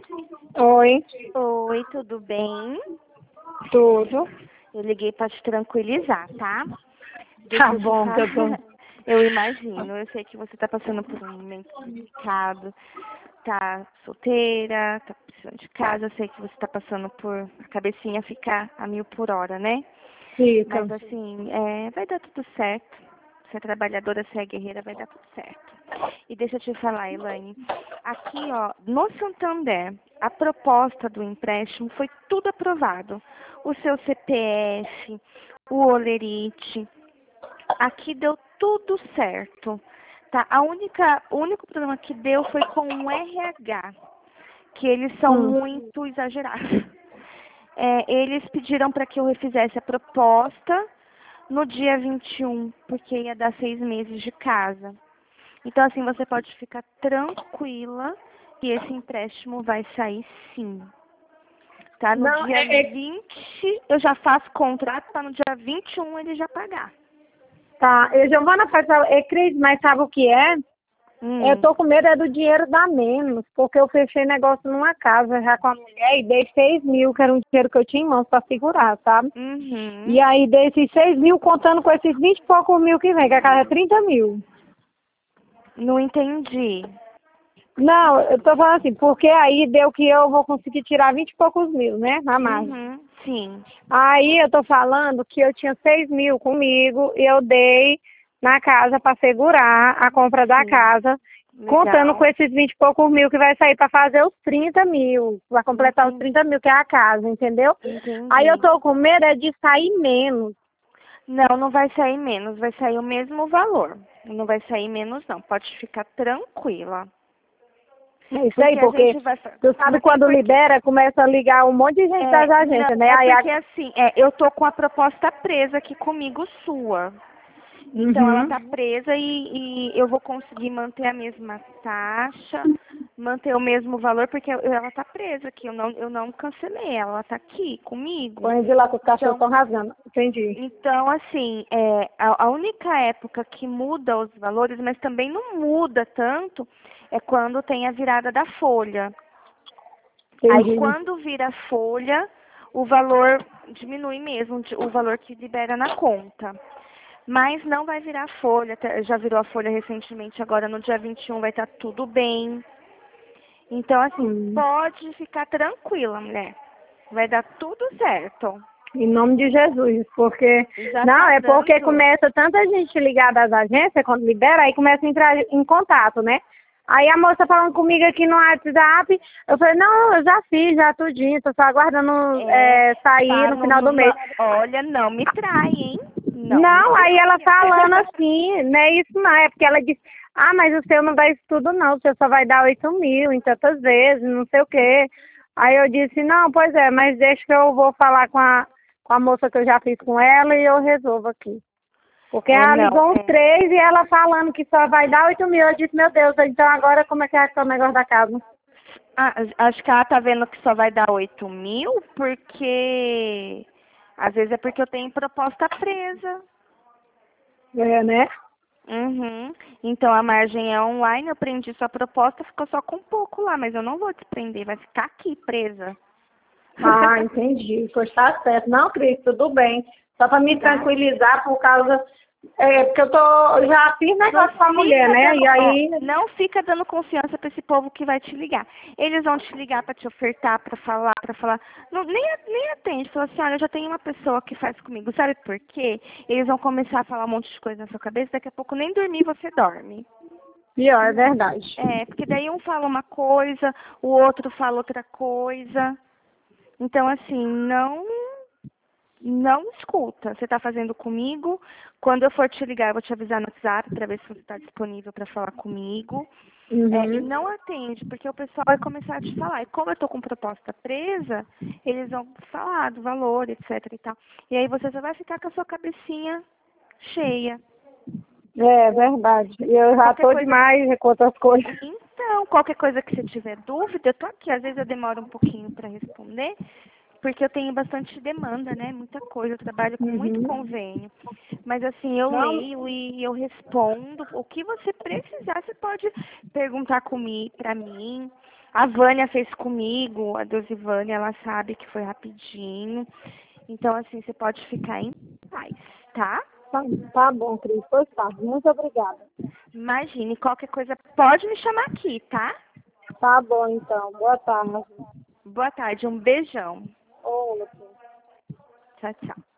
Oi, Oi, tudo bem? tudo. Eu liguei para te tranquilizar, tá? Tá Deixa eu te bom, tá bom. falar. Eu imagino, eu sei que você tá passando por um momento complicado, tá solteira, tá precisando de casa, eu sei que você tá passando por a cabecinha ficar a 1000 por hora, né? Fica. Mas assim, vai dar tudo certo. Você é trabalhadora, você é guerreira, vai dar tudo certo. E deixa eu te falar, Elaine, aqui, ó, no Santander, a proposta do empréstimo foi tudo aprovado. O seu CPF, o Olerite, aqui deu tudo certo. Tá? O único problema que deu foi com o RH, que eles são Hum. muito exagerados. Eles pediram para que eu refizesse a proposta no dia 21, porque ia dar 6 meses de casa. Então, assim, você pode ficar tranquila que esse empréstimo vai sair sim. Tá? No Não, dia 20 eu já faço contrato para no dia 21 ele já pagar. tá. Giovana, é crise, mas sabe o que é? Eu Hum, tô com medo do dinheiro dar menos, porque eu fechei negócio numa casa já com a mulher e dei 6.000, que era um dinheiro que eu tinha em mãos pra segurar, sabe? E uhum, aí dei esses 6.000 contando com esses 20 e poucos mil que vem, que a casa é 30.000. não entendi. Não, eu tô falando assim, porque aí deu que eu vou conseguir tirar 20 e poucos mil, né? Na margem. Uhum, sim. Aí eu tô falando que eu tinha 6.000 comigo e eu dei na casa para segurar a compra da Sim, casa, contando com legal. esses 20 e poucos mil que vai sair para fazer os 30.000, para completar os Entendi. 30.000 que é a casa, entendeu? Aí eu Entendi. tô com medo é de sair menos. Não, não vai sair menos, vai sair o mesmo valor. Não vai sair menos, não. Pode ficar tranquila. É isso aí, Porque a porque gente vai. tu sabe Porque, quando porque, libera, começa a ligar um monte de gente das não, agências, né? é Aí porque assim, eu tô com a proposta presa aqui comigo sua. Então ela Uhum. tá presa e eu vou conseguir manter a mesma taxa, manter o mesmo valor, porque ela tá presa aqui, eu não cancelei, ela tá aqui comigo. Põe de lá que os cachorros Então, estão rasgando. Entendi. então assim, a única época que muda os valores, mas também não muda tanto, é quando tem a virada da folha. Aí Entendi. quando vira folha, o valor diminui mesmo, o valor que libera na conta. Mas não vai virar folha, já virou a folha recentemente, agora no dia 21 vai estar tudo bem. Então, assim, Hum. pode ficar tranquila, mulher. Vai dar tudo certo. Em nome de Jesus, porque Já não, tá é porque dando. começa tanta gente ligada às agências, quando libera, aí começa a entrar em contato, né? Aí a moça falando comigo aqui no WhatsApp, eu falei, não, eu já fiz, já tudinho, tô só aguardando É, sair tá no final do mês. olha, não me trai, hein? Não me Não, aí ela traia. falando assim, não é isso não, é porque ela disse, ah, mas o seu não dá isso tudo não, o seu só vai dar 8.000 em tantas vezes, não sei o quê. Aí eu disse, não, pois é, mas deixa que eu vou falar com a moça que eu já fiz com ela e eu resolvo aqui. Porque ela Não, ligou uns três e ela falando que só vai dar 8.000, eu disse, meu Deus, então agora como é que é o negócio da casa? acho que ela tá vendo que só vai dar 8.000, porque às vezes é porque eu tenho proposta presa. É, né? Uhum. Então a margem é online, eu prendi sua proposta, ficou só com um pouco lá, mas eu não vou desprender, vai ficar aqui presa. Ah, entendi. Pois tá certo. Não, Cris, tudo bem. Só para me Tá? tranquilizar por causa. Porque eu já fiz Não negócio com a mulher, fica né? dando, E aí. não fica dando confiança para esse povo que vai te ligar. Eles vão te ligar para te ofertar, para falar. Não, nem atende. Fala assim, olha, eu já tenho uma pessoa que faz comigo. Sabe por quê? Eles vão começar a falar um monte de coisa na sua cabeça, daqui a pouco nem dormir você dorme. Pior, é verdade. Porque daí um fala uma coisa, o outro fala outra coisa. Então, assim, não escuta. Você está fazendo comigo. Quando eu for te ligar, eu vou te avisar no WhatsApp para ver se você está disponível para falar comigo. E Uhum. não atende, porque o pessoal vai começar a te falar. E como eu estou com proposta presa, eles vão falar do valor, etc e tal. E aí você só vai ficar com a sua cabecinha cheia. É verdade. E eu já Qualquer tô coisa. demais com outras coisas. Então, qualquer coisa que você tiver dúvida, eu tô aqui. Às vezes eu demoro um pouquinho para responder, porque eu tenho bastante demanda, né? Muita coisa, eu trabalho com muito Uhum. convênio. Mas assim, eu Não, leio e eu respondo. O que você precisar, você pode perguntar comigo, para mim. A Vânia fez comigo, a Dosivânia, ela sabe que foi rapidinho. Então, assim, você pode ficar em paz, tá? Tá bom, Cris. Pois tá. Muito obrigada. Imagine, qualquer coisa, pode me chamar aqui, tá? Tá bom, então. Boa tarde. Boa tarde, um beijão. Outro. Tchau, tchau.